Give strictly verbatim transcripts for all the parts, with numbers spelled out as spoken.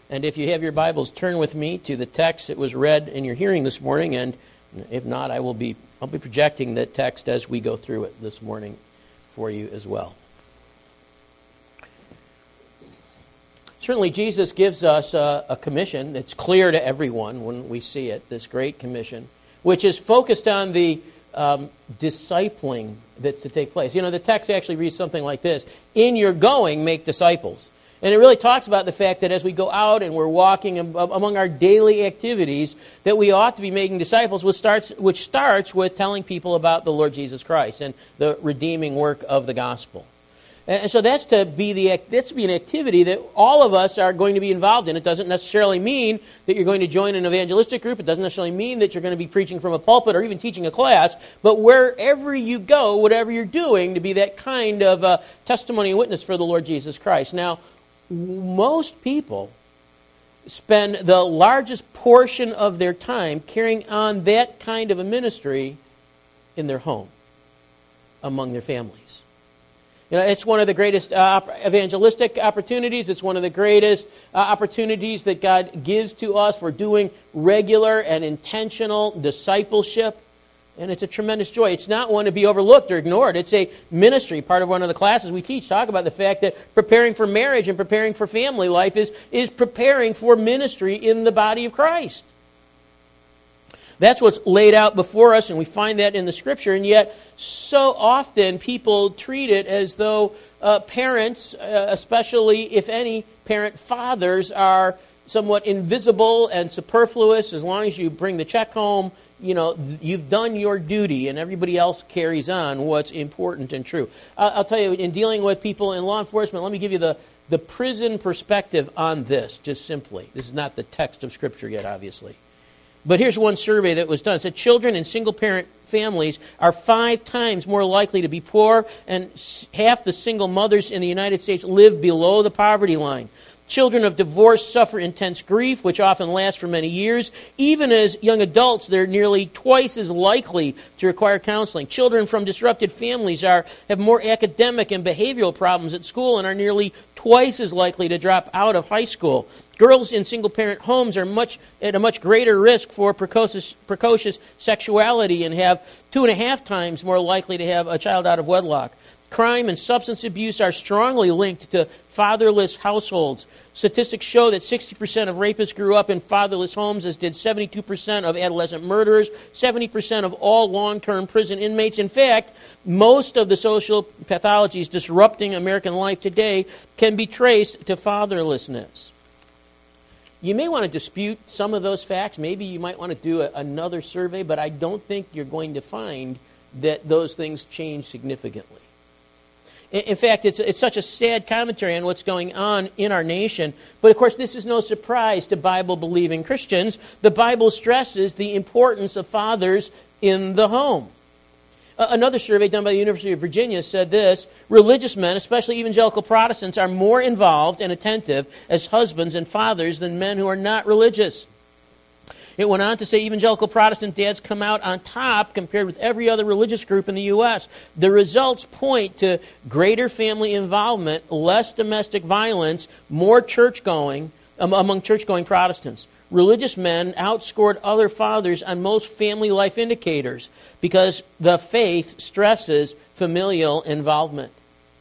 And if you have your Bibles, turn with me to the text that was read in your hearing this morning, and if not, I will be I'll be projecting that text as we go through it this morning for you as well. Certainly, Jesus gives us a, a commission that's clear to everyone when we see it, this great commission, which is focused on the um, discipling that's to take place. You know, the text actually reads something like this: "In your going, make disciples." And it really talks about the fact that as we go out and we're walking among our daily activities, that we ought to be making disciples, which starts, which starts with telling people about the Lord Jesus Christ and the redeeming work of the gospel. And so that's to be the that's to be an activity that all of us are going to be involved in. It doesn't necessarily mean that you're going to join an evangelistic group. It doesn't necessarily mean that you're going to be preaching from a pulpit or even teaching a class. But wherever you go, whatever you're doing, to be that kind of uh, testimony and witness for the Lord Jesus Christ. Now, most people spend the largest portion of their time carrying on that kind of a ministry in their home, among their families. You know, it's one of the greatest uh, evangelistic opportunities. It's one of the greatest uh, opportunities that God gives to us for doing regular and intentional discipleship. And it's a tremendous joy. It's not one to be overlooked or ignored. It's a ministry. Part of one of the classes we teach talk about the fact that preparing for marriage and preparing for family life is, is preparing for ministry in the body of Christ. That's what's laid out before us, and we find that in the Scripture. And yet, so often people treat it as though uh, parents, uh, especially if any parent fathers, are somewhat invisible and superfluous. As long as you bring the check home, you know, you've done your duty, and everybody else carries on what's important and true. I'll, I'll tell you, in dealing with people in law enforcement, let me give you the, the prison perspective on this, just simply. This is not the text of Scripture yet, obviously. But here's one survey that was done. It said children in single-parent families are five times more likely to be poor, and half the single mothers in the United States live below the poverty line. Children of divorce suffer intense grief, which often lasts for many years. Even as young adults, they're nearly twice as likely to require counseling. Children from disrupted families are have more academic and behavioral problems at school and are nearly twice as likely to drop out of high school. Girls in single-parent homes are much at a much greater risk for precocious, precocious sexuality and have two and a half times more likely to have a child out of wedlock. Crime and substance abuse are strongly linked to fatherless households. Statistics show that sixty percent of rapists grew up in fatherless homes, as did seventy-two percent of adolescent murderers, seventy percent of all long-term prison inmates. In fact, most of the social pathologies disrupting American life today can be traced to fatherlessness. You may want to dispute some of those facts. Maybe you might want to do a, another survey, but I don't think you're going to find that those things change significantly. In fact, it's, it's such a sad commentary on what's going on in our nation. But, of course, this is no surprise to Bible-believing Christians. The Bible stresses the importance of fathers in the home. Uh, another survey done by the University of Virginia said this: religious men, especially evangelical Protestants, are more involved and attentive as husbands and fathers than men who are not religious. It went on to say evangelical Protestant dads come out on top compared with every other religious group in the U S The results point to greater family involvement, less domestic violence, more church-going um, among church-going Protestants. Religious men outscored other fathers on most family life indicators because the faith stresses familial involvement.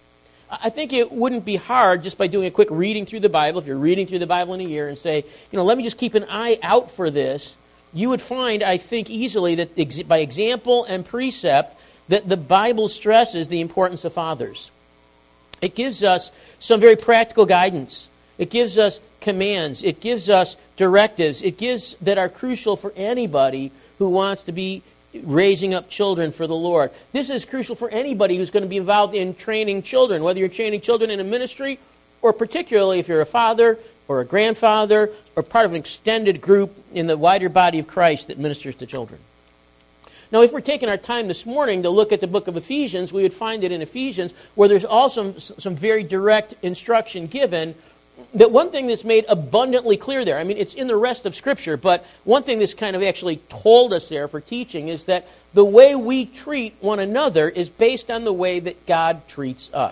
I think it wouldn't be hard just by doing a quick reading through the Bible, if you're reading through the Bible in a year and say, you know, let me just keep an eye out for this, you would find, I think, easily that by example and precept that the Bible stresses the importance of fathers. It gives us some very practical guidance. It gives us commands. It gives us directives. It gives that are crucial for anybody who wants to be raising up children for the Lord. This is crucial for anybody who's going to be involved in training children, whether you're training children in a ministry or particularly if you're a father or a grandfather or part of an extended group in the wider body of Christ that ministers to children. Now, if we're taking our time this morning to look at the book of Ephesians, we would find it in Ephesians where there's also some very direct instruction given. That one thing that's made abundantly clear there, I mean, it's in the rest of Scripture, but one thing that's kind of actually told us there for teaching is that the way we treat one another is based on the way that God treats us.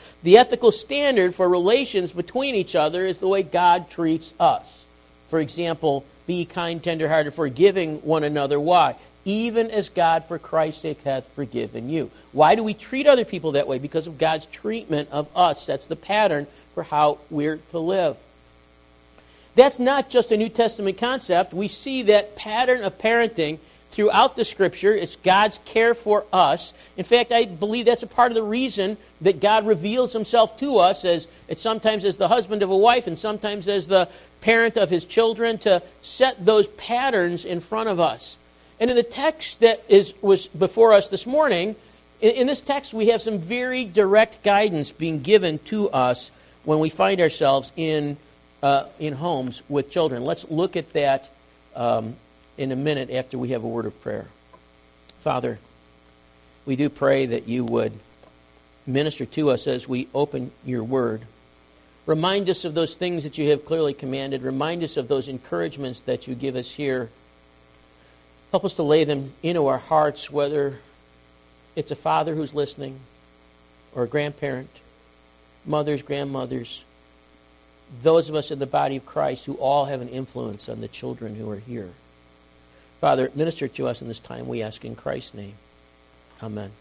The ethical standard for relations between each other is the way God treats us. For example, be kind, tender-hearted, forgiving one another. Why? Even as God for Christ's sake hath forgiven you. Why do we treat other people that way? Because of God's treatment of us. That's the pattern for how we're to live. That's not just a New Testament concept. We see that pattern of parenting throughout the Scripture. It's God's care for us. In fact, I believe that's a part of the reason that God reveals himself to us as it's sometimes as the husband of a wife and sometimes as the parent of his children, to set those patterns in front of us. And in the text that is was before us this morning, in, in this text we have some very direct guidance being given to us when we find ourselves in uh, in homes with children. Let's look at that um, in a minute after we have a word of prayer. Father, we do pray that you would minister to us as we open your word. Remind us of those things that you have clearly commanded. Remind us of those encouragements that you give us here. Help us to lay them into our hearts, whether it's a father who's listening or a grandparent, mothers, grandmothers, those of us in the body of Christ who all have an influence on the children who are here. Father, minister to us in this time, we ask in Christ's name. Amen.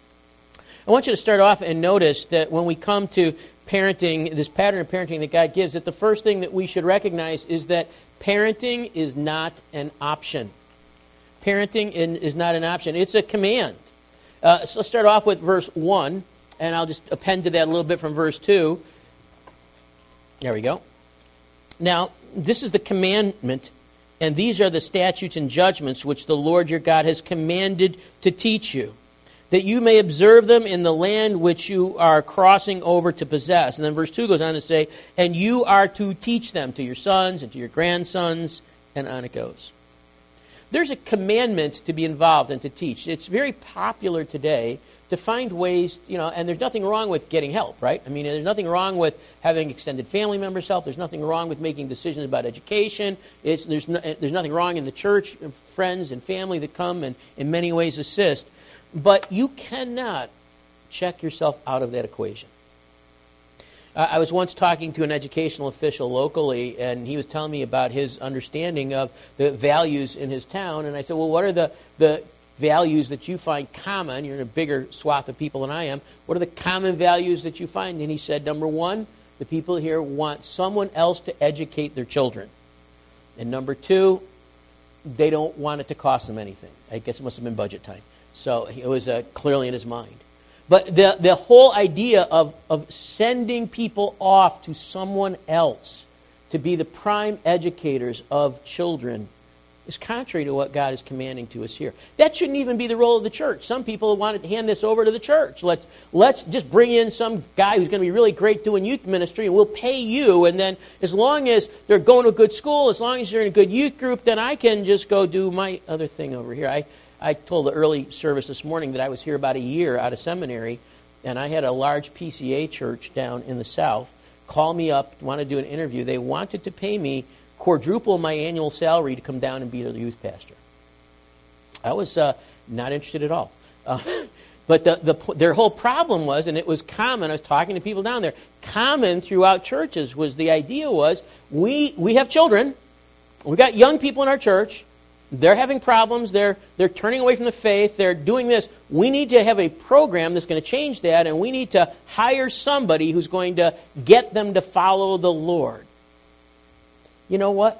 I want you to start off and notice that when we come to parenting, this pattern of parenting that God gives, that the first thing that we should recognize is that parenting is not an option. Parenting is not an option. It's a command. Uh, so let's start off with verse one, and I'll just append to that a little bit from verse two. There we go. Now, this is the commandment, and these are the statutes and judgments which the Lord your God has commanded to teach you, that you may observe them in the land which you are crossing over to possess. And then verse two goes on to say, and you are to teach them to your sons and to your grandsons, and on it goes. There's a commandment to be involved and to teach. It's very popular today to find ways, you know, and there's nothing wrong with getting help, right? I mean, there's nothing wrong with having extended family members help. There's nothing wrong with making decisions about education. It's, there's, no, there's nothing wrong in the church, friends and family that come and in many ways assist. But you cannot check yourself out of that equation. Uh, I was once talking to an educational official locally, and he was telling me about his understanding of the values in his town. And I said, well, what are the, the values that you find common? You're in a bigger swath of people than I am. What are the common values that you find? And he said, number one, the people here want someone else to educate their children. And number two, they don't want it to cost them anything. I guess it must have been budget time. So it was uh, clearly in his mind. But the, the whole idea of, of sending people off to someone else to be the prime educators of children is contrary to what God is commanding to us here. That shouldn't even be the role of the church. Some people want to hand this over to the church. Let's, let's just bring in some guy who's going to be really great doing youth ministry, and we'll pay you, and then as long as they're going to a good school, as long as they're in a good youth group, then I can just go do my other thing over here. I I told the early service this morning that I was here about a year out of seminary, and I had a large P C A church down in the South call me up, want to do an interview. They wanted to pay me quadruple my annual salary to come down and be their youth pastor. I was uh, not interested at all. Uh, but the, the, their whole problem was, and it was common, I was talking to people down there, common throughout churches was the idea was, we, we have children, we've got young people in our church, they're having problems, they're they're turning away from the faith, they're doing this. We need to have a program that's going to change that, and we need to hire somebody who's going to get them to follow the Lord. You know what?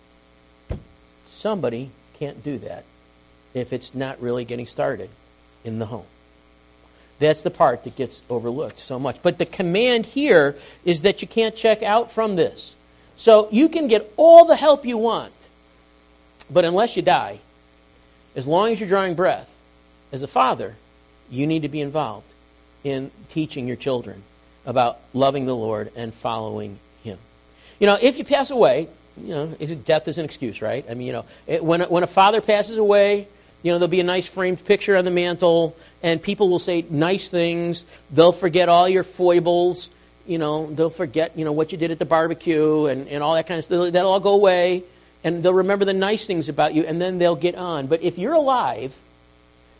Somebody can't do that if it's not really getting started in the home. That's the part that gets overlooked so much. But the command here is that you can't check out from this. So you can get all the help you want, but unless you die, as long as you're drawing breath, as a father, you need to be involved in teaching your children about loving the Lord and following Him. You know, if you pass away, you know, death is an excuse, right? I mean, you know, it, when, when a father passes away, you know, there'll be a nice framed picture on the mantle, and people will say nice things. They'll forget all your foibles. You know, they'll forget, you know, what you did at the barbecue and, and all that kind of stuff. That'll all go away. And they'll remember the nice things about you, and then they'll get on. But if you're alive,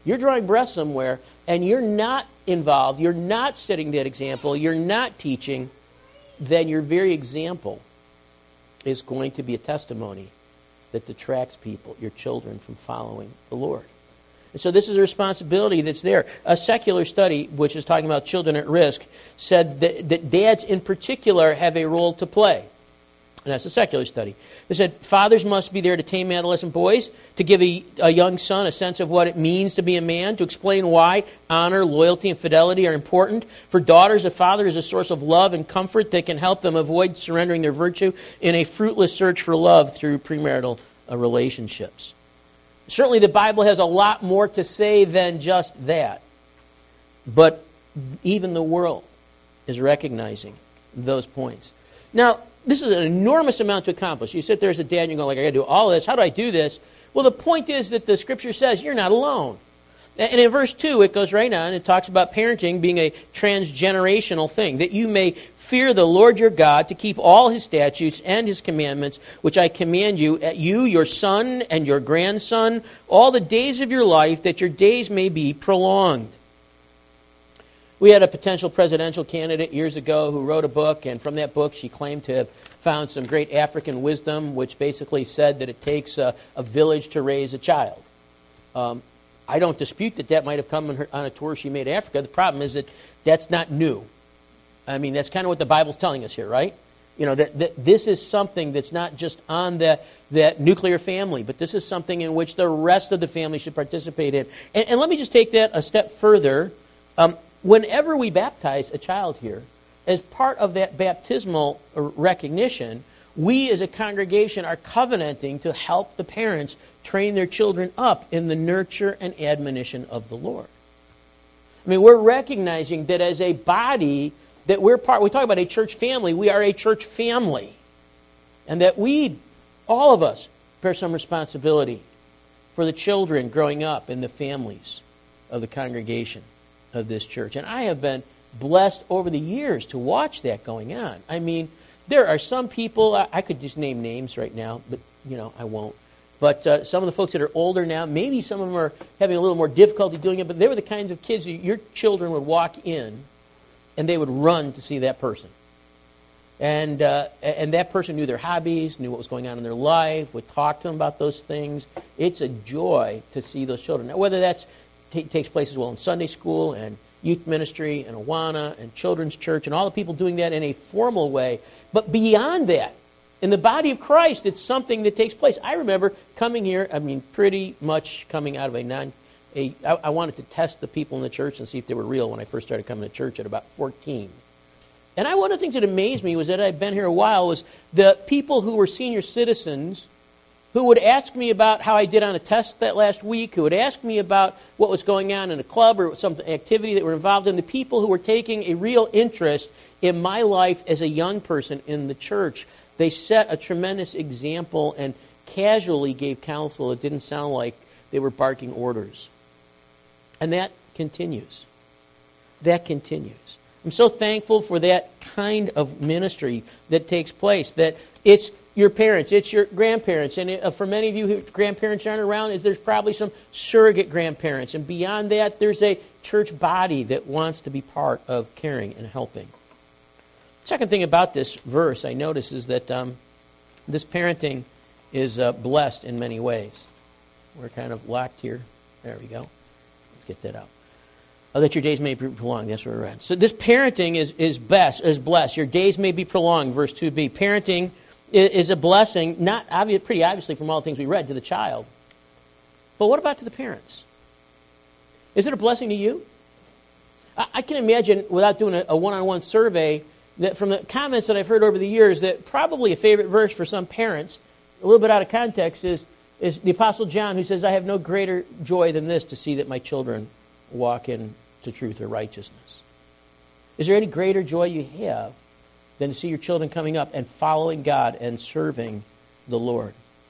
you're drawing breath somewhere, and you're not involved, you're not setting that example, you're not teaching, then your very example is going to be a testimony that detracts people, your children, from following the Lord. And so this is a responsibility that's there. A secular study, which is talking about children at risk, said that, that dads in particular have a role to play. And that's a secular study. They said fathers must be there to tame adolescent boys, to give a, a young son a sense of what it means to be a man, to explain why honor, loyalty, and fidelity are important. For daughters, a father is a source of love and comfort that can help them avoid surrendering their virtue in a fruitless search for love through premarital uh, relationships. Certainly the Bible has a lot more to say than just that. But even the world is recognizing those points. Now, this is an enormous amount to accomplish. You sit there as a dad and you go, like, I got to do all this. How do I do this? Well, the point is that the Scripture says you're not alone. And in verse two, it goes right on. It talks about parenting being a transgenerational thing, that you may fear the Lord your God, to keep all His statutes and His commandments, which I command you, at you, your son, and your grandson, all the days of your life, that your days may be prolonged. We had a potential presidential candidate years ago who wrote a book, and from that book she claimed to have found some great African wisdom, which basically said that it takes a, a village to raise a child. Um, I don't dispute that that might have come on, her, on a tour she made to Africa. The problem is that that's not new. I mean, that's kind of what the Bible's telling us here, right? You know, that, that this is something that's not just on the, that nuclear family, but this is something in which the rest of the family should participate in. And, and let me just take that a step further. Um, Whenever we baptize a child here, as part of that baptismal recognition, we as a congregation are covenanting to help the parents train their children up in the nurture and admonition of the Lord. I mean, we're recognizing that as a body, that we're part, we talk about a church family, we are a church family. And that we, all of us, bear some responsibility for the children growing up in the families of the congregation of this church. And I have been blessed over the years to watch that going on. I mean, there are some people, I, I could just name names right now, but, you know, I won't. But uh, some of the folks that are older now, maybe some of them are having a little more difficulty doing it, but they were the kinds of kids who your children would walk in and they would run to see that person. And uh, and that person knew their hobbies, knew what was going on in their life, would talk to them about those things. It's a joy to see those children. Now, whether that's T- takes place as well in Sunday school and youth ministry and Awana and children's church and all the people doing that in a formal way. But beyond that, in the body of Christ, it's something that takes place. I remember coming here, I mean, pretty much coming out of a non... A, I, I wanted to test the people in the church and see if they were real when I first started coming to church at about fourteen. And I, one of the things that amazed me was that I'd been here a while was the people who were senior citizens who would ask me about how I did on a test that last week, who would ask me about what was going on in a club or some activity that we're involved in, the people who were taking a real interest in my life as a young person in the church. They set a tremendous example and casually gave counsel. It didn't sound like they were barking orders. And that continues. That continues. I'm so thankful for that kind of ministry that takes place, that it's your parents, it's your grandparents, and it, uh, for many of you whose grandparents aren't around, is there's probably some surrogate grandparents, and beyond that, there's a church body that wants to be part of caring and helping. Second thing about this verse I notice is that um, this parenting is uh, blessed in many ways. We're kind of locked here. There we go. Let's get that out. Oh, that your days may be prolonged. That's where we're at. So this parenting is is best is blessed. Your days may be prolonged. Verse two b. Parenting is a blessing, not obvious, pretty obviously from all the things we read, to the child. But what about to the parents? Is it a blessing to you? I, I can imagine, without doing a, a one-on-one survey, that from the comments that I've heard over the years, that probably a favorite verse for some parents, a little bit out of context, is, is the Apostle John, who says, I have no greater joy than this, to see that my children walk into truth or righteousness. Is there any greater joy you have than to see your children coming up and following God and serving the Lord?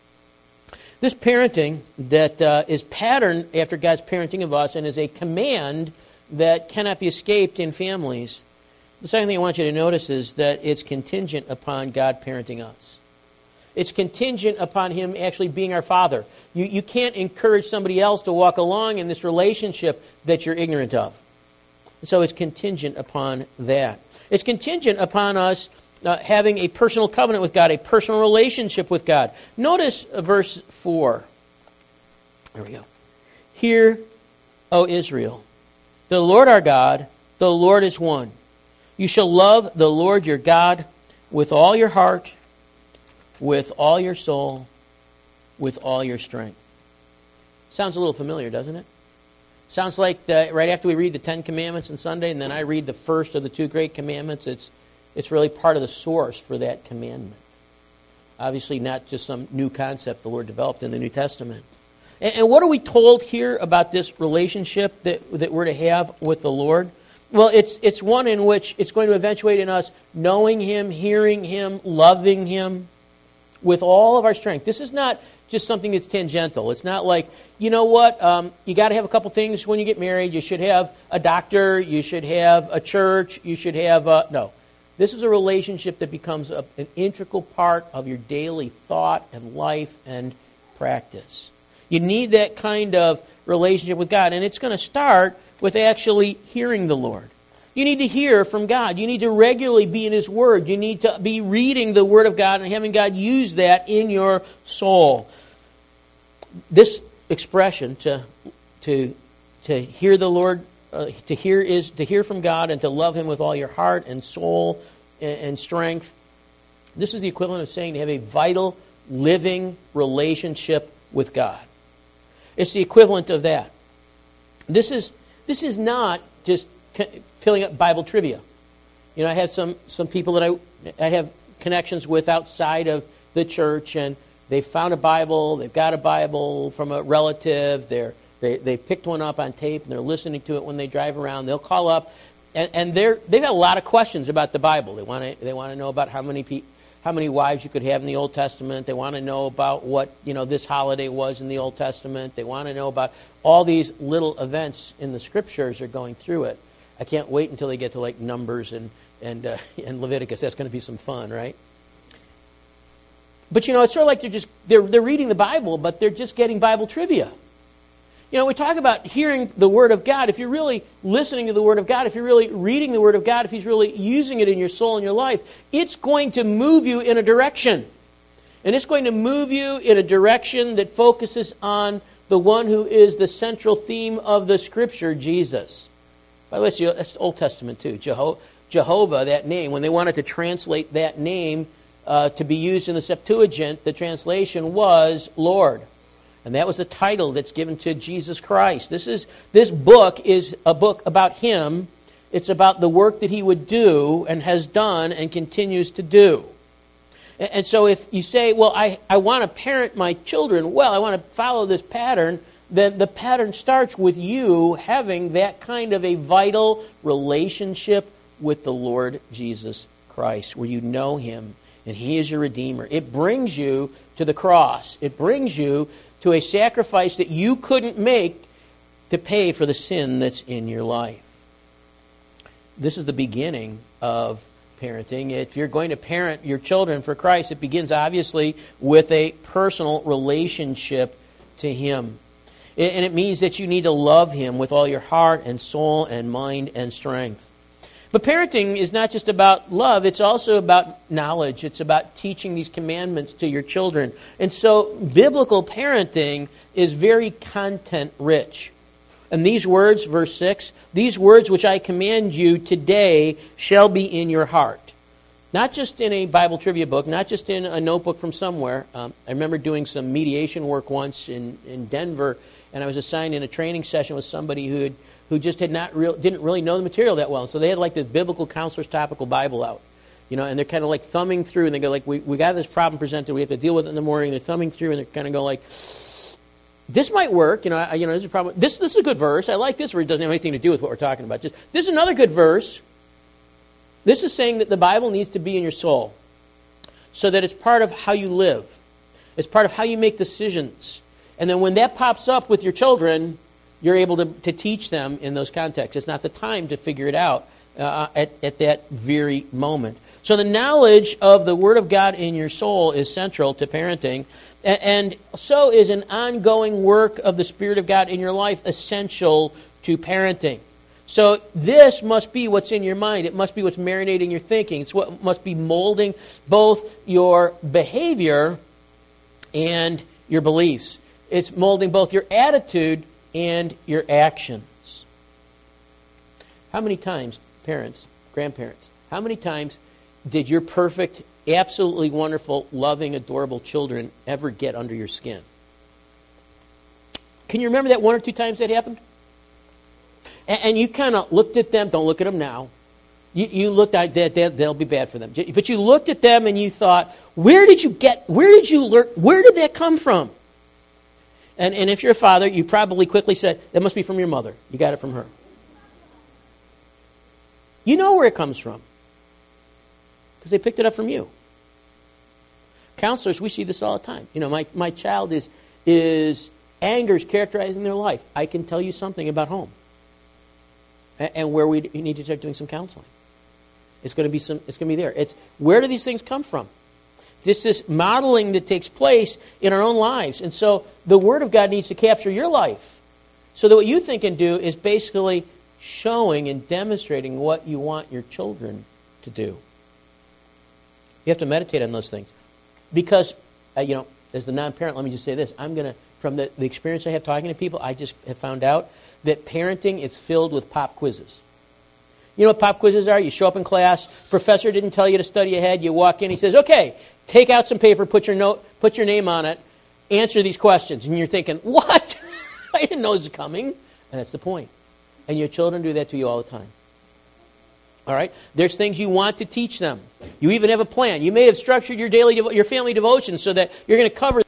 This parenting that uh, is patterned after God's parenting of us and is a command that cannot be escaped in families. The second thing I want you to notice is that it's contingent upon God parenting us. It's contingent upon Him actually being our Father. You, you can't encourage somebody else to walk along in this relationship that you're ignorant of. So it's contingent upon that. It's contingent upon us uh, having a personal covenant with God, a personal relationship with God. Notice uh, verse four. There we go. Hear, O Israel, the Lord our God, the Lord is one. You shall love the Lord your God with all your heart, with all your soul, with all your strength. Sounds a little familiar, doesn't it? Sounds like the, right after we read the Ten Commandments on Sunday, and then I read the first of the two great commandments, it's, it's really part of the source for that commandment. Obviously not just some new concept the Lord developed in the New Testament. And, and what are we told here about this relationship that, that we're to have with the Lord? Well, it's it's one in which it's going to eventuate in us knowing Him, hearing Him, loving Him with all of our strength. This is not just something that's tangential. It's not like, you know what, um, you got to have a couple things when you get married. You should have a doctor. You should have a church. You should have a... No. This is a relationship that becomes a, an integral part of your daily thought and life and practice. You need that kind of relationship with God. And it's going to start with actually hearing the Lord. You need to hear from God. You need to regularly be in His Word. You need to be reading the Word of God and having God use that in your soul. This expression, to to to hear the Lord, uh, to hear is to hear from God and to love Him with all your heart and soul and, and strength. This is the equivalent of saying to have a vital, living relationship with God. It's the equivalent of that. This is this is not just filling up Bible trivia. You know, I have some, some people that I I have connections with outside of the church, and they've found a Bible, they've got a Bible from a relative, they're, they they picked one up on tape, and they're listening to it when they drive around. They'll call up, and, and they're they've got a lot of questions about the Bible. They want to they want to know about how many pe- how many wives you could have in the Old Testament. They want to know about what, you know, this holiday was in the Old Testament. They want to know about all these little events in the Scriptures are going through it. I can't wait until they get to like Numbers and and uh, and Leviticus. That's going to be some fun, right? But you know, it's sort of like they're just they're they're reading the Bible, but they're just getting Bible trivia. You know, we talk about hearing the Word of God. If you're really listening to the Word of God, if you're really reading the Word of God, if He's really using it in your soul and your life, it's going to move you in a direction. And it's going to move you in a direction that focuses on the one who is the central theme of the Scripture, Jesus. By the way, that's Old Testament too. Jeho- Jehovah, that name, when they wanted to translate that name uh, to be used in the Septuagint, the translation was Lord. And that was the title that's given to Jesus Christ. This is this book is a book about Him. It's about the work that He would do and has done and continues to do. And, and so if you say, well, I, I want to parent my children well, I want to follow this pattern, then the pattern starts with you having that kind of a vital relationship with the Lord Jesus Christ, where you know Him and He is your Redeemer. It brings you to the cross. It brings you to a sacrifice that you couldn't make to pay for the sin that's in your life. This is the beginning of parenting. If you're going to parent your children for Christ, it begins obviously with a personal relationship to Him. And it means that you need to love Him with all your heart and soul and mind and strength. But parenting is not just about love, it's also about knowledge. It's about teaching these commandments to your children. And so biblical parenting is very content-rich. And these words, verse six, these words which I command you today shall be in your heart. Not just in a Bible trivia book, not just in a notebook from somewhere. Um, I remember doing some mediation work once in, in Denver, and I was assigned in a training session with somebody who had who just had not real, didn't really know the material that well. And so they had like this Biblical Counselor's Topical Bible out. You know, and they're kind of like thumbing through, and they go like, we, we got this problem presented, we have to deal with it in the morning. They're thumbing through, and they're kind of go like, this might work. You know, I, you know, there's a problem. This, this is a good verse. I like this verse. It doesn't have anything to do with what we're talking about. Just, this is another good verse. This is saying that the Bible needs to be in your soul so that it's part of how you live. It's part of how you make decisions. And then when that pops up with your children, you're able to, to teach them in those contexts. It's not the time to figure it out uh, at, at that very moment. So the knowledge of the Word of God in your soul is central to parenting, and so is an ongoing work of the Spirit of God in your life essential to parenting. So this must be what's in your mind. It must be what's marinating your thinking. It's what must be molding both your behavior and your beliefs. It's molding both your attitude and your actions. How many times, parents, grandparents, how many times did your perfect, absolutely wonderful, loving, adorable children ever get under your skin? Can you remember that one or two times that happened? And, and you kind of looked at them. Don't look at them now. You, you looked at that; they'll, they'll be bad for them. But you looked at them and you thought, "Where did you get? Where did you learn? Where did that come from?" And and if you're a father, you probably quickly said, "That must be from your mother. You got it from her." You know where it comes from. Because they picked it up from you. Counselors, we see this all the time. You know, my, my child is, is anger is characterizing their life. I can tell you something about home. And, and where we need to start doing some counseling. It's going to be some it's going to be there. It's where do these things come from? This is modeling that takes place in our own lives. And so the Word of God needs to capture your life. So that what you think and do is basically showing and demonstrating what you want your children to do. You have to meditate on those things. Because, uh, you know, as the non-parent, let me just say this. I'm going to, from the, the experience I have talking to people, I just have found out that parenting is filled with pop quizzes. You know what pop quizzes are? You show up in class, professor didn't tell you to study ahead, you walk in, he says, okay, take out some paper, put your note, put your name on it, answer these questions. And you're thinking, what? I didn't know this was coming. And that's the point. And your children do that to you all the time. All right? There's things you want to teach them. You even have a plan. You may have structured your daily, your family devotion so that you're going to cover.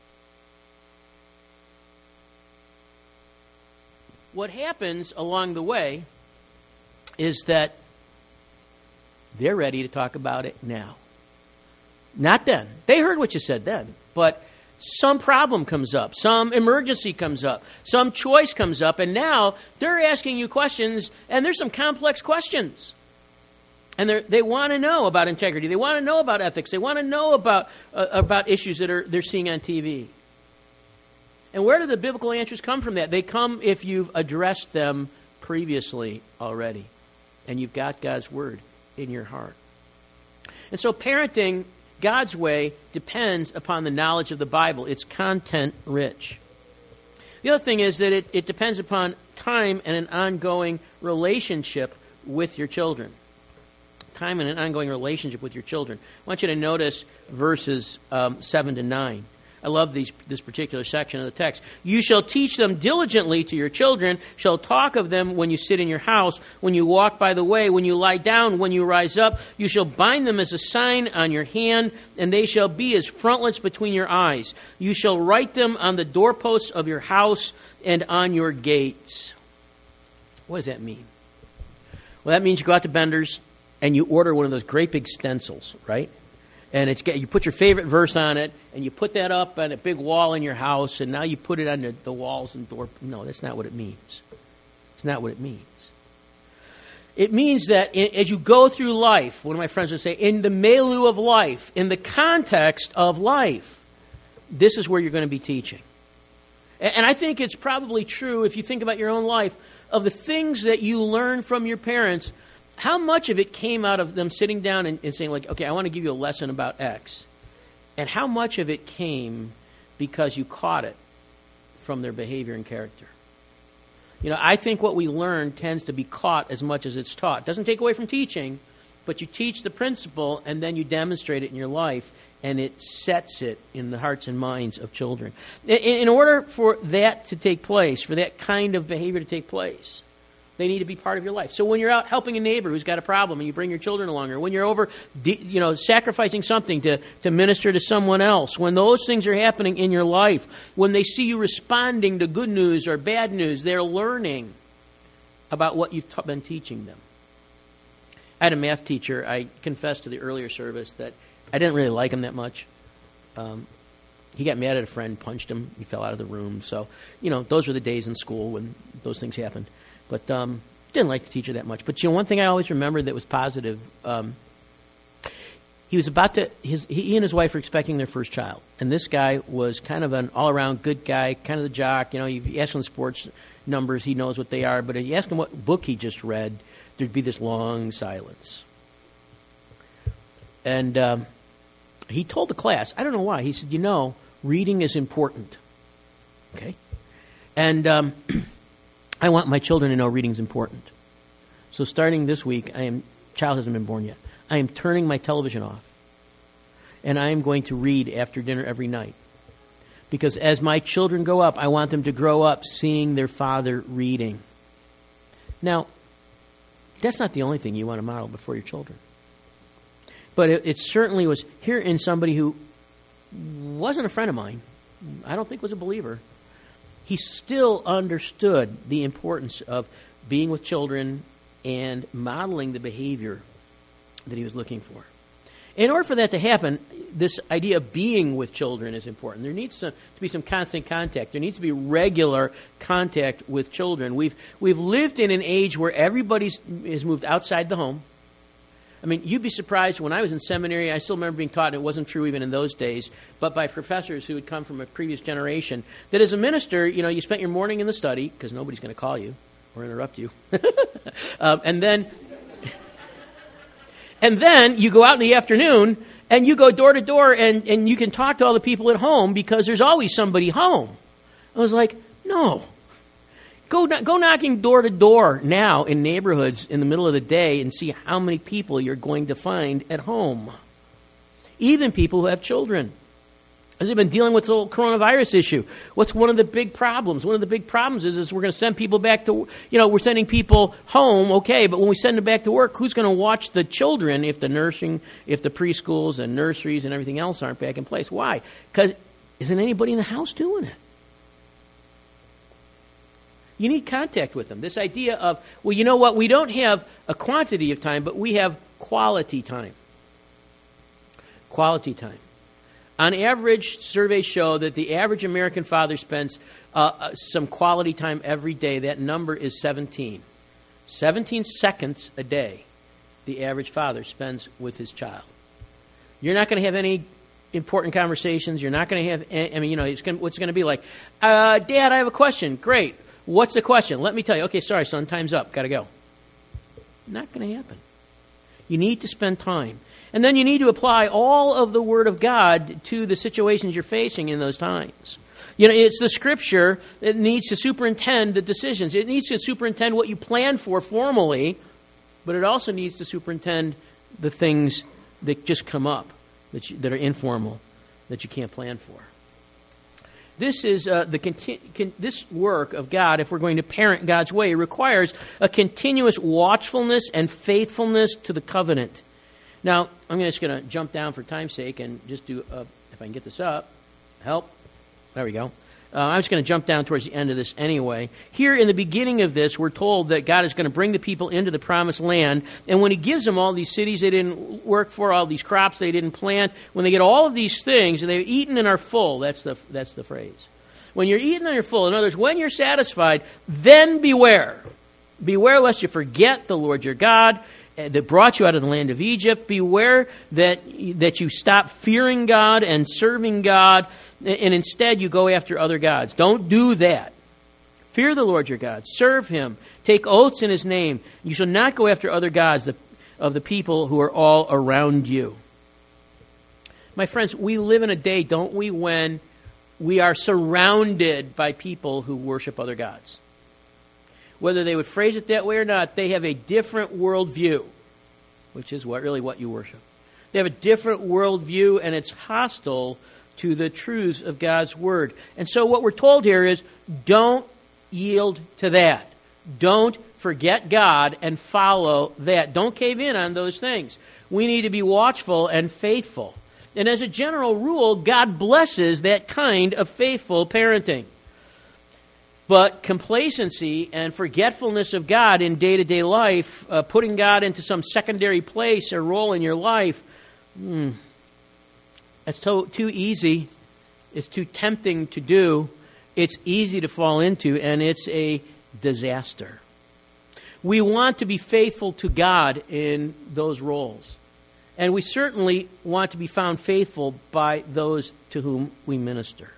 What happens along the way is that they're ready to talk about it now. Not then. They heard what you said then, but some problem comes up, some emergency comes up, some choice comes up, and now they're asking you questions, and there's some complex questions. And they want to know about integrity. They want to know about ethics. They want to know about uh, about issues that are they're seeing on T V. And where do the biblical answers come from that? They come if you've addressed them previously already, and you've got God's Word in your heart. And so parenting God's way depends upon the knowledge of the Bible. It's content-rich. The other thing is that it, it depends upon time and an ongoing relationship with your children. Time and an ongoing relationship with your children. I want you to notice verses um, seven to nine. I love these, this particular section of the text. You shall teach them diligently to your children, shall talk of them when you sit in your house, when you walk by the way, when you lie down, when you rise up. You shall bind them as a sign on your hand, and they shall be as frontlets between your eyes. You shall write them on the doorposts of your house and on your gates. What does that mean? Well, that means you go out to Bender's and you order one of those great big stencils, right? And it's you put your favorite verse on it, and you put that up on a big wall in your house, and now you put it on the, the walls and door. No, that's not what it means. It's not what it means. It means that in, as you go through life, one of my friends would say, in the milieu of life, in the context of life, this is where you're going to be teaching. And, and I think it's probably true, if you think about your own life, of the things that you learn from your parents. How much of it came out of them sitting down and, and saying, like, okay, I want to give you a lesson about X. And how much of it came because you caught it from their behavior and character? You know, I think what we learn tends to be caught as much as it's taught. It doesn't take away from teaching, but you teach the principle and then you demonstrate it in your life, and it sets it in the hearts and minds of children. In, in order for that to take place, for that kind of behavior to take place, they need to be part of your life. So when you're out helping a neighbor who's got a problem and you bring your children along, or when you're over, you know, sacrificing something to, to minister to someone else, when those things are happening in your life, when they see you responding to good news or bad news, they're learning about what you've t- been teaching them. I had a math teacher. I confessed to the earlier service that I didn't really like him that much. Um, he got mad at a friend, punched him. He fell out of the room. So, you know, those were the days in school when those things happened. But um, didn't like the teacher that much. But you know, one thing I always remembered that was positive, um, he was about to, his, he and his wife were expecting their first child. And this guy was kind of an all-around good guy, kind of the jock. You know, you ask him sports numbers, he knows what they are. But if you ask him what book he just read, there'd be this long silence. And um, he told the class, I don't know why, he said, you know, reading is important. Okay? And um, I want my children to know reading is important. So starting this week, I am, child hasn't been born yet, I am turning my television off. And I am going to read after dinner every night. Because as my children grow up, I want them to grow up seeing their father reading. Now, that's not the only thing you want to model before your children. But it, it certainly was here in somebody who wasn't a friend of mine, I don't think was a believer. He still understood the importance of being with children and modeling the behavior that he was looking for. In order for that to happen, this idea of being with children is important. There needs to, to be some constant contact. There needs to be regular contact with children. We've we've lived in an age where everybody has moved outside the home. I mean, you'd be surprised. When I was in seminary, I still remember being taught, and it wasn't true even in those days, but by professors who had come from a previous generation, that as a minister, you know, you spent your morning in the study, because nobody's going to call you or interrupt you, um, and then... And then you go out in the afternoon and you go door to door and, and you can talk to all the people at home because there's always somebody home. I was like, no. Go, go knocking door to door now in neighborhoods in the middle of the day and see how many people you're going to find at home. Even people who have children. As we've been dealing with the whole coronavirus issue, what's one of the big problems? One of the big problems is, is we're going to send people back to, you know, we're sending people home, okay, but when we send them back to work, who's going to watch the children if the nursing, if the preschools and nurseries and everything else aren't back in place? Why? Because isn't anybody in the house doing it? You need contact with them. This idea of, well, you know what, we don't have a quantity of time, but we have quality time. Quality time. On average, surveys show that the average American father spends uh, some quality time every day. That number is seventeen. seventeen seconds a day the average father spends with his child. You're not going to have any important conversations. You're not going to have, any, I mean, you know, it's gonna, what's it going to be like? Uh, Dad, I have a question. Great. What's the question? Let me tell you. Okay, sorry, son, time's up. Got to go. Not going to happen. You need to spend time. And then you need to apply all of the Word of God to the situations you're facing in those times. You know, it's the Scripture that needs to superintend the decisions. It needs to superintend what you plan for formally, but it also needs to superintend the things that just come up, that, you, that are informal, that you can't plan for. This is uh, the conti- con- this work of God, if we're going to parent God's way, requires a continuous watchfulness and faithfulness to the covenant. Now, I'm just going to jump down for time's sake and just do, uh, if I can get this up, help, there we go. Uh, I'm just going to jump down towards the end of this anyway. Here in the beginning of this, we're told that God is going to bring the people into the promised land, and when he gives them all these cities they didn't work for, all these crops they didn't plant, when they get all of these things, they've eaten and are full, that's the, that's the phrase. When you're eaten and you're full, in other words, when you're satisfied, then beware. Beware lest you forget the Lord your God, that brought you out of the land of Egypt. Beware that that you stop fearing God and serving God, and instead you go after other gods. Don't do that. Fear the Lord your God. Serve him. Take oaths in his name. You shall not go after other gods of the people who are all around you. My friends, we live in a day, don't we, when we are surrounded by people who worship other gods. Whether they would phrase it that way or not, they have a different worldview, which is what really what you worship. They have a different worldview, and it's hostile to the truths of God's Word. And so what we're told here is, don't yield to that. Don't forget God and follow that. Don't cave in on those things. We need to be watchful and faithful. And as a general rule, God blesses that kind of faithful parenting. But complacency and forgetfulness of God in day-to-day life, uh, putting God into some secondary place or role in your life, hmm, that's to- too easy. It's too tempting to do. It's easy to fall into, and it's a disaster. We want to be faithful to God in those roles. And we certainly want to be found faithful by those to whom we minister.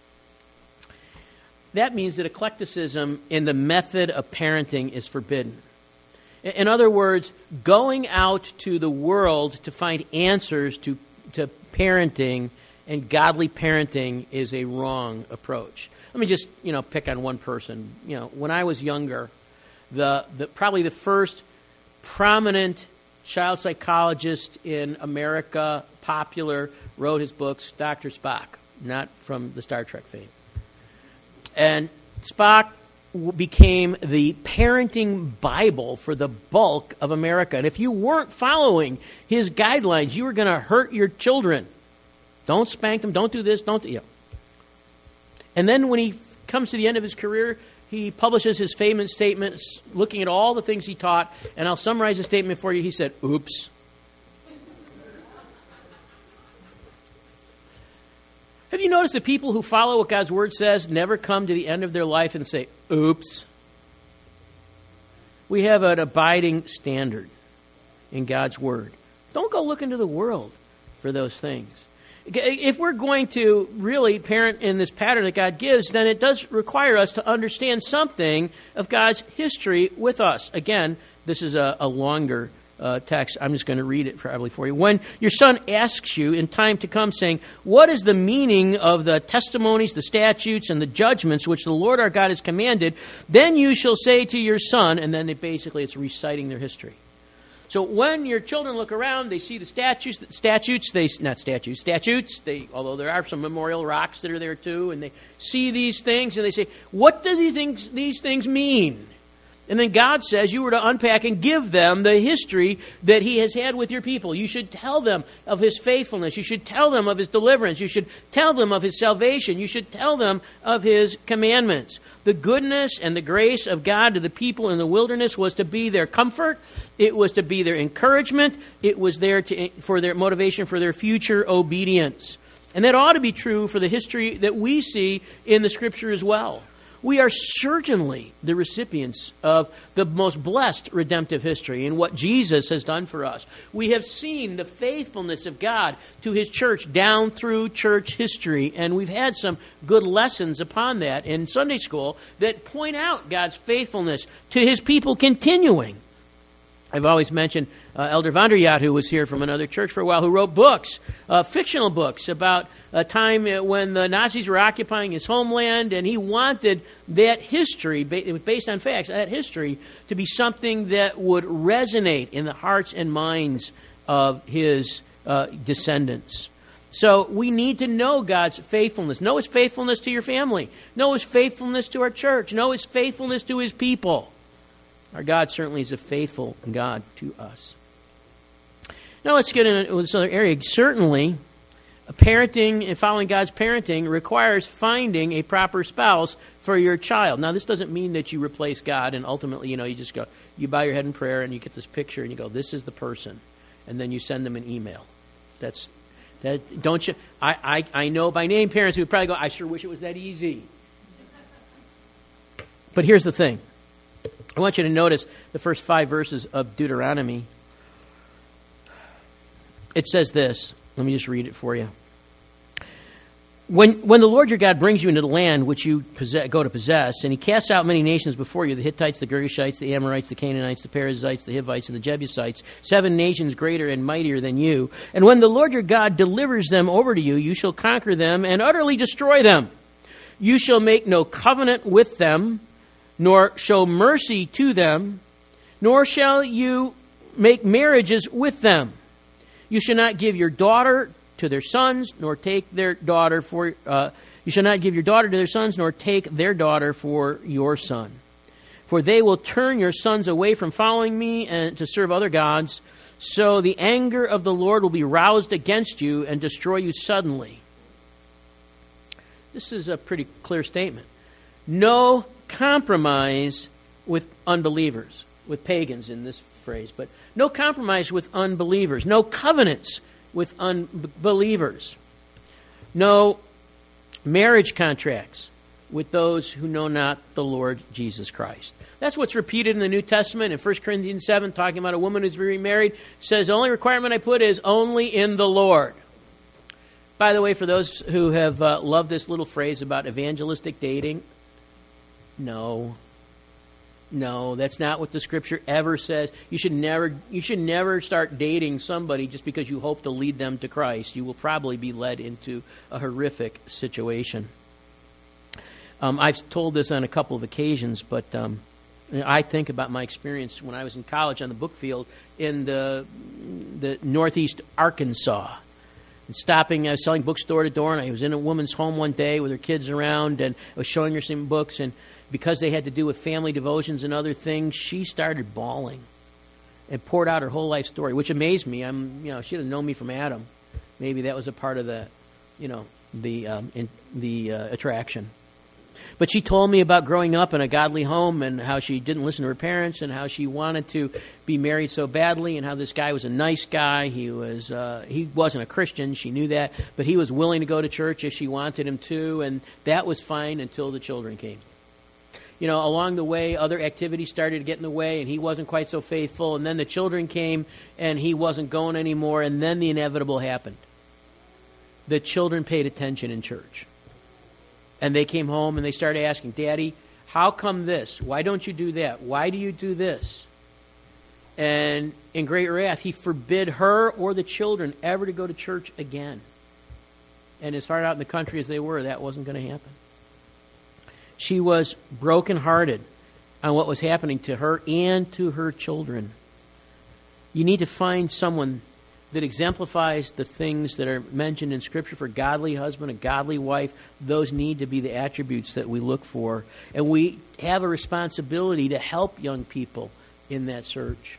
That means that eclecticism in the method of parenting is forbidden. In other words, going out to the world to find answers to, to parenting and godly parenting is a wrong approach. Let me just, you know, pick on one person. You know, when I was younger, the, the probably the first prominent child psychologist in America, popular, wrote his books, Doctor Spock, not from the Star Trek fame. And Spock became the parenting Bible for the bulk of America. And if you weren't following his guidelines, you were going to hurt your children. Don't spank them. Don't do this. Don't do... You know. And then when he comes to the end of his career, he publishes his famous statement looking at all the things he taught. And I'll summarize the statement for you. He said, oops. Have you noticed that people who follow what God's Word says never come to the end of their life and say, oops? We have an abiding standard in God's Word. Don't go look into the world for those things. If we're going to really parent in this pattern that God gives, then it does require us to understand something of God's history with us. Again, this is a, a longer Uh, text. I'm just going to read it probably for you. When your son asks you in time to come, saying, what is the meaning of the testimonies, the statutes, and the judgments which the Lord our God has commanded, then you shall say to your son, and then it basically it's reciting their history. So when your children look around, they see the statutes, statutes, they not statutes, statutes, they although there are some memorial rocks that are there too, and they see these things and they say, what do these things, these things mean? And then God says you were to unpack and give them the history that he has had with your people. You should tell them of his faithfulness. You should tell them of his deliverance. You should tell them of his salvation. You should tell them of his commandments. The goodness and the grace of God to the people in the wilderness was to be their comfort. It was to be their encouragement. It was there to, for their motivation for their future obedience. And that ought to be true for the history that we see in the Scripture as well. We are certainly the recipients of the most blessed redemptive history in what Jesus has done for us. We have seen the faithfulness of God to his church down through church history, and we've had some good lessons upon that in Sunday school that point out God's faithfulness to his people continuing. I've always mentioned uh, Elder van der Yacht, who was here from another church for a while, who wrote books, uh, fictional books about a time when the Nazis were occupying his homeland, and he wanted that history, it was based on facts, that history to be something that would resonate in the hearts and minds of his uh, descendants. So we need to know God's faithfulness. Know his faithfulness to your family. Know his faithfulness to our church. Know his faithfulness to his people. Our God certainly is a faithful God to us. Now let's get into this other area. Certainly, parenting and following God's parenting requires finding a proper spouse for your child. Now, this doesn't mean that you replace God and ultimately, you know, you just go, you bow your head in prayer and you get this picture and you go, this is the person. And then you send them an email. That's, that, don't you, I, I, I know by name parents who would probably go, I sure wish it was that easy. But here's the thing. I want you to notice the first five verses of Deuteronomy. It says this. Let me just read it for you. When when the Lord your God brings you into the land which you possess, go to possess, and he casts out many nations before you, the Hittites, the Girgashites, the Amorites, the Canaanites, the Perizzites, the Hivites, and the Jebusites, seven nations greater and mightier than you. And when the Lord your God delivers them over to you, you shall conquer them and utterly destroy them. You shall make no covenant with them, nor show mercy to them, nor shall you make marriages with them. You shall not give your daughter to their sons, nor take their daughter for. Uh, you shall not give your daughter to their sons, nor take their daughter for your son. For they will turn your sons away from following me and to serve other gods. So the anger of the Lord will be roused against you and destroy you suddenly. This is a pretty clear statement. No compromise with unbelievers, with pagans in this phrase, but no compromise with unbelievers, no covenants with unbelievers, no marriage contracts with those who know not the Lord Jesus Christ. That's what's repeated in the New Testament. In First Corinthians seven, talking about a woman who's remarried, says the only requirement I put is only in the Lord. By the way, for those who have uh, loved this little phrase about evangelistic dating, no. No, that's not what the Scripture ever says. You should never you should never start dating somebody just because you hope to lead them to Christ. You will probably be led into a horrific situation. Um, I've told this on a couple of occasions, but um, I think about my experience when I was in college on the book field in the, the northeast Arkansas. And stopping, I was selling books door to door, and I was in a woman's home one day with her kids around, and I was showing her some books, and because they had to do with family devotions and other things, she started bawling and poured out her whole life story, which amazed me. I'm, you know, she didn't know me from Adam. Maybe that was a part of the, you know, the um, in, the uh, attraction. But she told me about growing up in a godly home and how she didn't listen to her parents and how she wanted to be married so badly and how this guy was a nice guy. He was uh, he wasn't a Christian. She knew that. But he was willing to go to church if she wanted him to. And that was fine until the children came. You know, along the way, other activities started to get in the way, and he wasn't quite so faithful. And then the children came, and he wasn't going anymore. And then the inevitable happened. The children paid attention in church. And they came home and they started asking, Daddy, how come this? Why don't you do that? Why do you do this? And in great wrath, he forbid her or the children ever to go to church again. And as far out in the country as they were, that wasn't going to happen. She was brokenhearted on what was happening to her and to her children. You need to find someone that exemplifies the things that are mentioned in Scripture for a godly husband, a godly wife. Those need to be the attributes that we look for. And we have a responsibility to help young people in that search.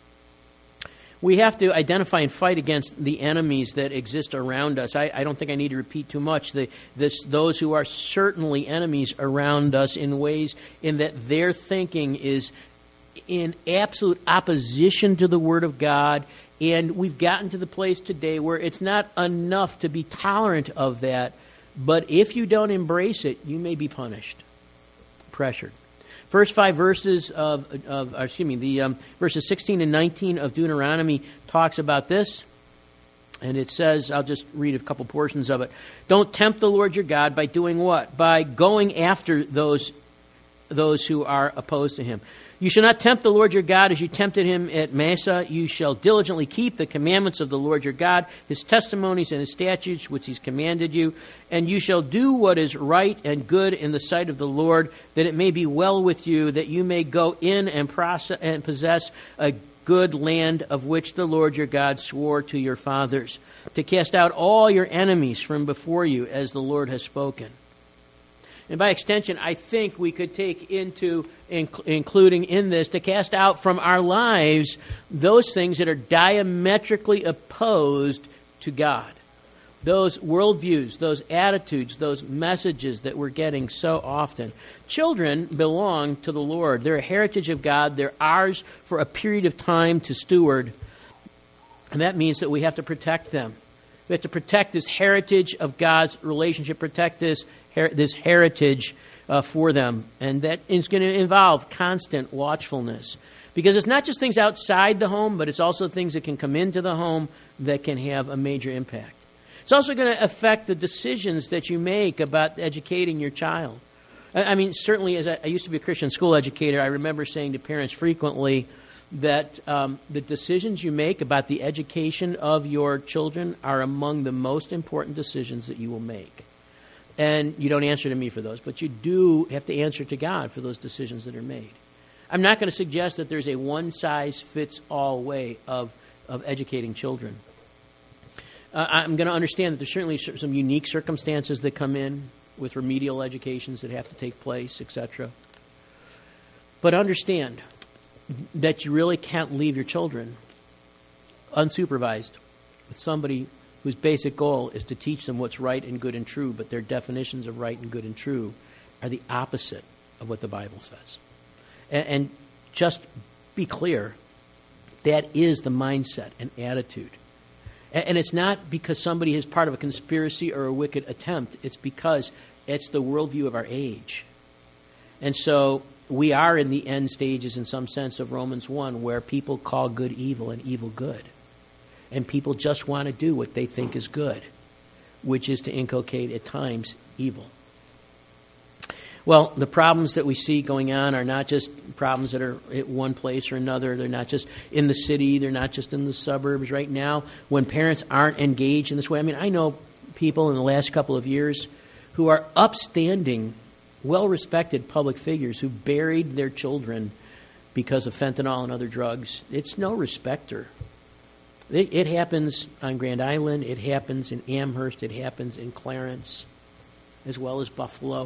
We have to identify and fight against the enemies that exist around us. I, I don't think I need to repeat too much. The, this, those who are certainly enemies around us in ways in that their thinking is in absolute opposition to the Word of God. And we've gotten to the place today where it's not enough to be tolerant of that, but if you don't embrace it, you may be punished, pressured. First five verses of, of excuse me, the um, verses sixteen and nineteen of Deuteronomy talks about this. And it says, I'll just read a couple portions of it. Don't tempt the Lord your God by doing what? By going after those, those who are opposed to him. You shall not tempt the Lord your God as you tempted him at Massa. You shall diligently keep the commandments of the Lord your God, his testimonies and his statutes which he's commanded you. And you shall do what is right and good in the sight of the Lord, that it may be well with you, that you may go in and, process, and possess a good land of which the Lord your God swore to your fathers, to cast out all your enemies from before you, as the Lord has spoken. And by extension, I think we could take into, inc- including in this, to cast out from our lives those things that are diametrically opposed to God. Those worldviews, those attitudes, those messages that we're getting so often. Children belong to the Lord. They're a heritage of God. They're ours for a period of time to steward. And that means that we have to protect them. We have to protect this heritage of God's relationship, protect this this heritage uh, for them. And that is going to involve constant watchfulness. Because it's not just things outside the home, but it's also things that can come into the home that can have a major impact. It's also going to affect the decisions that you make about educating your child. I mean, certainly, as I, I used to be a Christian school educator, I remember saying to parents frequently that um, the decisions you make about the education of your children are among the most important decisions that you will make. And you don't answer to me for those, but you do have to answer to God for those decisions that are made. I'm not going to suggest that there's a one-size-fits-all way of, of educating children. Uh, I'm going to understand that there's certainly some unique circumstances that come in with remedial educations that have to take place, et cetera. But understand that you really can't leave your children unsupervised with somebody whose basic goal is to teach them what's right and good and true, but their definitions of right and good and true are the opposite of what the Bible says. And, and just be clear, that is the mindset and attitude. And, and it's not because somebody is part of a conspiracy or a wicked attempt. It's because It's the worldview of our age. And so we are in the end stages, in some sense, of Romans one, where people call good evil and evil good. And people just want to do what they think is good, which is to inculcate, at times, evil. Well, the problems that we see going on are not just problems that are at one place or another. They're not just in the city. They're not just in the suburbs. Right now, when parents aren't engaged in this way, I mean, I know people in the last couple of years who are upstanding, well-respected public figures who buried their children because of fentanyl and other drugs. It's no respecter. It, it happens on Grand Island. It happens in Amherst. It happens in Clarence, as well as Buffalo.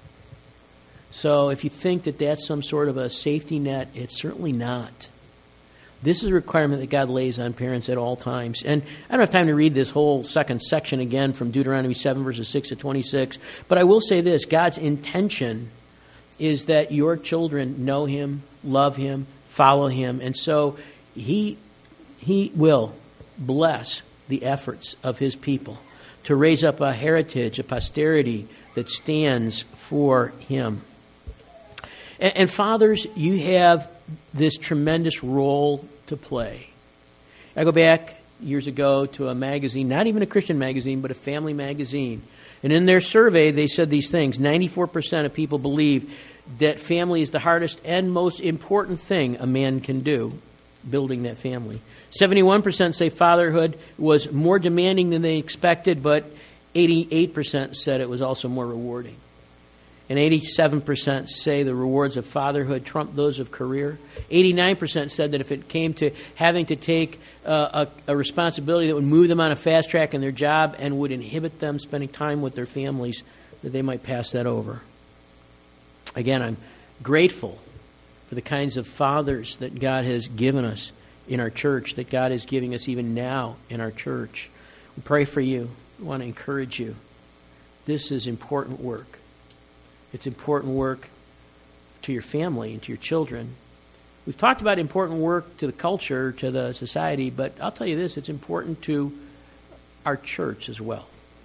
So if you think that that's some sort of a safety net, it's certainly not. This is a requirement that God lays on parents at all times. And I don't have time to read this whole second section again from Deuteronomy seven, verses six to twenty-six. But I will say this. God's intention is that your children know Him, love Him, follow Him. And so He, he will bless the efforts of His people to raise up a heritage, a posterity that stands for Him. And, and fathers, you have this tremendous role to play. I go back years ago to a magazine, not even a Christian magazine, but a family magazine. And in their survey, they said these things. ninety-four percent of people believe that family is the hardest and most important thing a man can do, building that family. seventy-one percent say fatherhood was more demanding than they expected, but eighty-eight percent said it was also more rewarding. And eighty-seven percent say the rewards of fatherhood trump those of career. eighty-nine percent said that if it came to having to take uh, a, a responsibility that would move them on a fast track in their job and would inhibit them spending time with their families, that they might pass that over. Again, I'm grateful for the kinds of fathers that God has given us in our church, that God is giving us even now in our church. We pray for you. We want to encourage you. This is important work. It's important work to your family and to your children. We've talked about important work to the culture, to the society, but I'll tell you this, it's important to our church as well.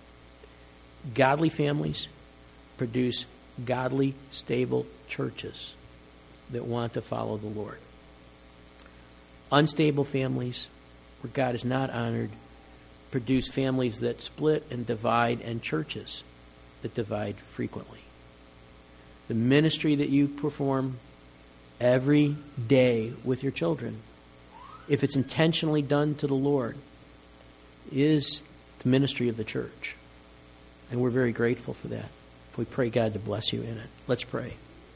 Godly families produce godly, stable churches that want to follow the Lord. Unstable families, where God is not honored, produce families that split and divide, and churches that divide frequently. The ministry that you perform every day with your children, if it's intentionally done to the Lord, is the ministry of the church. And we're very grateful for that. We pray God to bless you in it. Let's pray.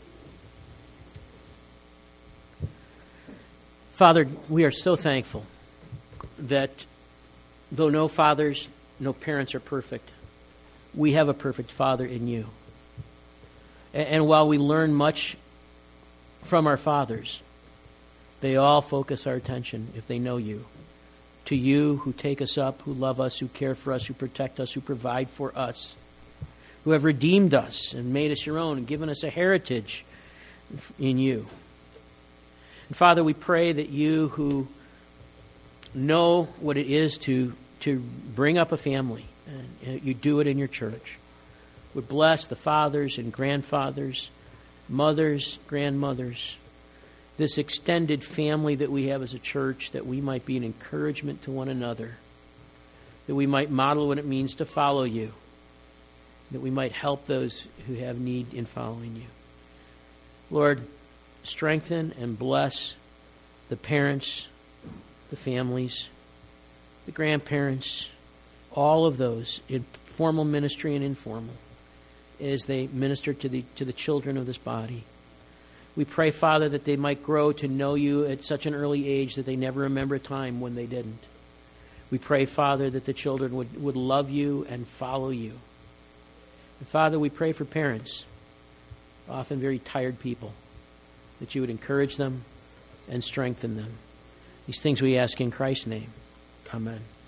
Father, we are so thankful that though no fathers, no parents are perfect, we have a perfect Father in you. And while we learn much from our fathers, they all focus our attention, if they know you, to you who take us up, who love us, who care for us, who protect us, who provide for us, who have redeemed us and made us your own and given us a heritage in you. And Father, we pray that you who know what it is to, to bring up a family, and you do it in your church, would bless the fathers and grandfathers, mothers, grandmothers, this extended family that we have as a church, that we might be an encouragement to one another, that we might model what it means to follow you, that we might help those who have need in following you. Lord, strengthen and bless the parents, the families, the grandparents, all of those in formal ministry and informal, as they minister to the to the children of this body. We pray, Father, that they might grow to know you at such an early age that they never remember a time when they didn't. We pray, Father, that the children would, would love you and follow you. And Father, we pray for parents, often very tired people, that you would encourage them and strengthen them. These things we ask in Christ's name. Amen.